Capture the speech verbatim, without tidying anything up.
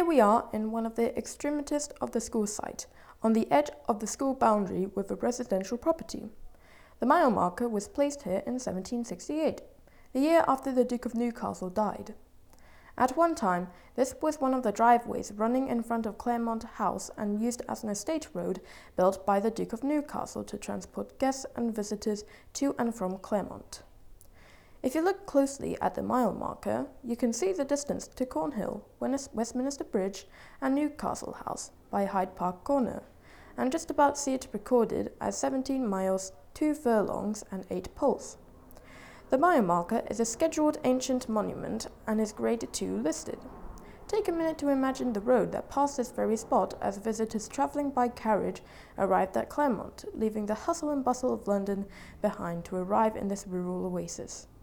we are in one of the extremities of the school site, on the edge of the school boundary with a residential property. The mile marker was placed here in seventeen sixty-eight, the year after the Duke of Newcastle died. At one time, this was one of the driveways running in front of Claremont House and used as an estate road built by the Duke of Newcastle to transport guests and visitors to and from Claremont. If you look closely at the mile marker, you can see the distance to Cornhill, Westminster Bridge and Newcastle House by Hyde Park Corner, and just about see it recorded as seventeen miles, two furlongs and eight poles. The mile marker is a scheduled ancient monument and is grade two listed. Take a minute to imagine the road that passed this very spot as visitors travelling by carriage arrived at Claremont, leaving the hustle and bustle of London behind to arrive in this rural oasis.